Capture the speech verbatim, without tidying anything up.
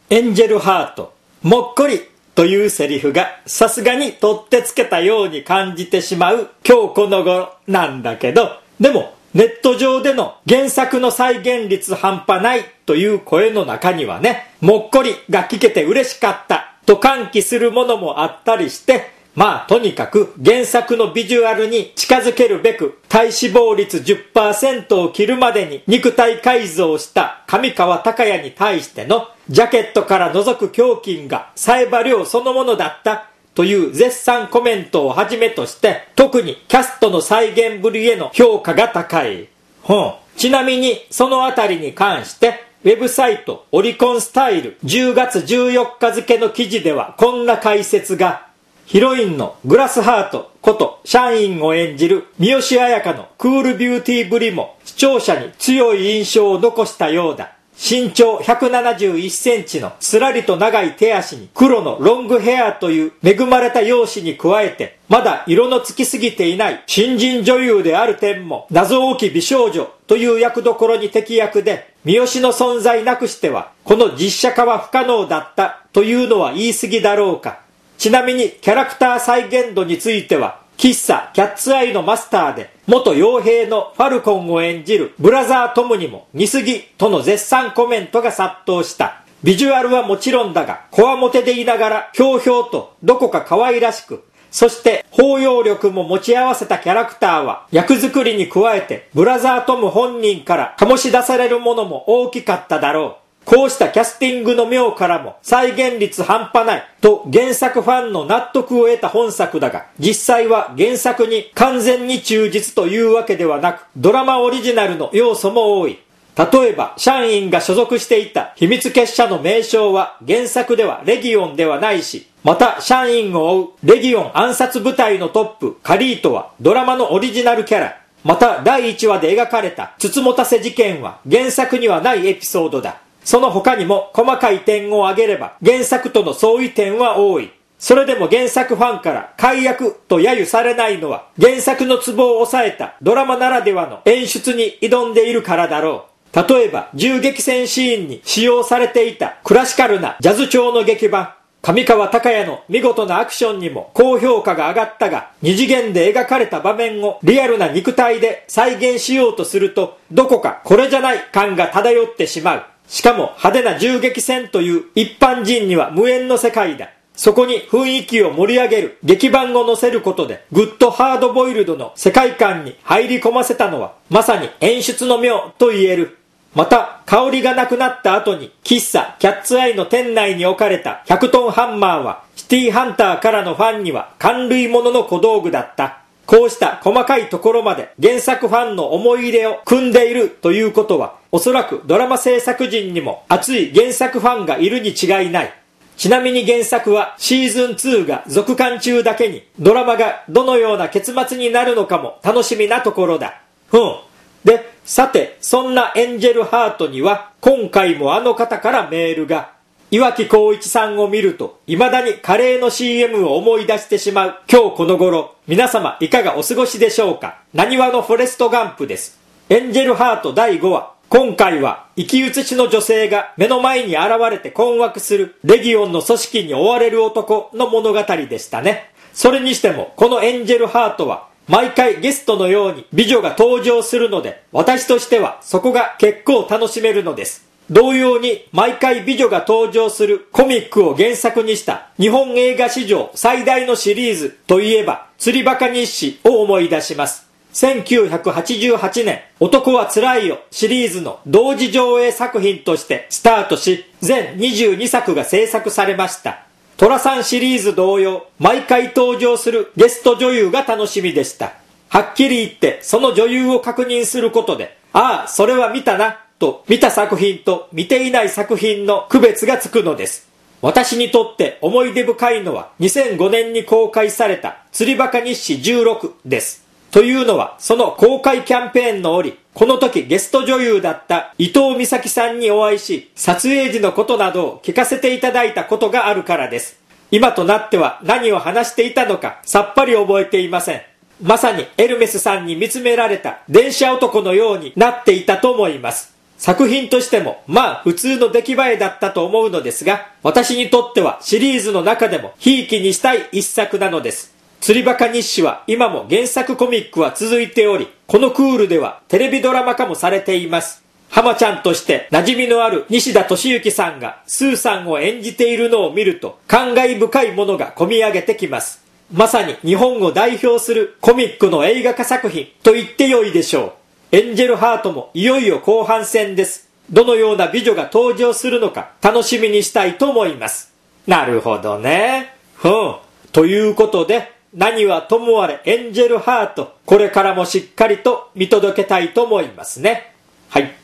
エンジェルハート、もっこりというセリフがさすがに取ってつけたように感じてしまう今日この頃なんだけど、でもネット上での原作の再現率半端ないという声の中にはね、もっこりが聞けて嬉しかったと歓喜するものもあったりして、まあとにかく原作のビジュアルに近づけるべく体脂肪率 じゅっパーセント を切るまでに肉体改造した上川隆也に対してのジャケットから覗く胸筋が冴羽リョウそのものだったという絶賛コメントをはじめとして、特にキャストの再現ぶりへの評価が高い。ほん。ちなみにそのあたりに関してウェブサイトオリコンスタイルじゅうがつじゅうよっか付の記事ではこんな解説が、ヒロインのグラスハートことシャインを演じる三好彩花のクールビューティーぶりも視聴者に強い印象を残したようだ。身長ひゃくななじゅういちセンチのすらりと長い手足に黒のロングヘアという恵まれた容姿に加えて、まだ色のつきすぎていない新人女優である点も謎多き美少女という役どころに適役で、三好の存在なくしてはこの実写化は不可能だったというのは言い過ぎだろうか。ちなみにキャラクター再現度については、喫茶キャッツアイのマスターで元傭兵のファルコンを演じるブラザートムにも似すぎとの絶賛コメントが殺到した。ビジュアルはもちろんだが、こわもてでいながらひょうひょうとどこか可愛らしく、そして包容力も持ち合わせたキャラクターは役作りに加えてブラザートム本人から醸し出されるものも大きかっただろう。こうしたキャスティングの妙からも再現率半端ないと原作ファンの納得を得た本作だが、実際は原作に完全に忠実というわけではなく、ドラマオリジナルの要素も多い。例えばシャンインが所属していた秘密結社の名称は原作ではレギオンではないし、またシャンインを追うレギオン暗殺部隊のトップカリートはドラマのオリジナルキャラ。まただいいちわで描かれたつつもたせ事件は原作にはないエピソードだ。その他にも細かい点を挙げれば原作との相違点は多い。それでも原作ファンから改悪と揶揄されないのは、原作のツボを抑えたドラマならではの演出に挑んでいるからだろう。例えば銃撃戦シーンに使用されていたクラシカルなジャズ調の劇版上川隆也の見事なアクションにも高評価が上がったが、二次元で描かれた場面をリアルな肉体で再現しようとすると、どこかこれじゃない感が漂ってしまう。しかも派手な銃撃戦という一般人には無縁の世界だ。そこに雰囲気を盛り上げる劇版を載せることでグッドハードボイルドの世界観に入り込ませたのはまさに演出の妙と言える。また香りがなくなった後に喫茶キャッツアイの店内に置かれたひゃくトンハンマーはシティハンターからのファンには感類物の小道具だった。こうした細かいところまで原作ファンの思い入れを組んでいるということは、おそらくドラマ制作陣にも熱い原作ファンがいるに違いない。ちなみに原作はシーズンツーが続刊中だけに、ドラマがどのような結末になるのかも楽しみなところだ。ふん。で、さて、そんなエンジェルハートには今回もあの方からメールが。岩城浩一さんを見ると未だにカレーの シーエム を思い出してしまう今日この頃、皆様いかがお過ごしでしょうか。なにわのフォレストガンプです。エンジェルハートだいごわ。今回は生き写しの女性が目の前に現れて困惑するレギオンの組織に追われる男の物語でしたね。それにしてもこのエンジェルハートは毎回ゲストのように美女が登場するので、私としてはそこが結構楽しめるのです。同様に毎回美女が登場するコミックを原作にした日本映画史上最大のシリーズといえば釣りバカ日誌を思い出します。せんきゅうひゃくはちじゅうはちねん、男はつらいよシリーズの同時上映作品としてスタートし、全にじゅうにさくが制作されました。寅さんシリーズ同様、毎回登場するゲスト女優が楽しみでした。はっきり言ってその女優を確認することで、ああそれは見たなと見た作品と見ていない作品の区別がつくのです。私にとって思い出深いのはにせんごねんに公開された釣りバカ日誌じゅうろくです。というのはその公開キャンペーンの折、この時ゲスト女優だった伊藤美咲さんにお会いし、撮影時のことなどを聞かせていただいたことがあるからです。今となっては何を話していたのかさっぱり覚えていません。まさにエルメスさんに見つめられた電車男のようになっていたと思います。 作品としてもまあ普通の出来栄えだったと思うのですが、私にとってはシリーズの中でもひいきにしたい一作なのです。釣りバカ日誌は今も原作コミックは続いており、このクールではテレビドラマ化もされています。浜ちゃんとして馴染みのある西田敏行さんがスーさんを演じているのを見ると感慨深いものが込み上げてきます。まさに日本を代表するコミックの映画化作品と言ってよいでしょう。エンジェルハートもいよいよ後半戦です。どのような美女が登場するのか楽しみにしたいと思います。なるほどね。ふん。ということで、何はともあれエンジェルハート、これからもしっかりと見届けたいと思いますね。はい。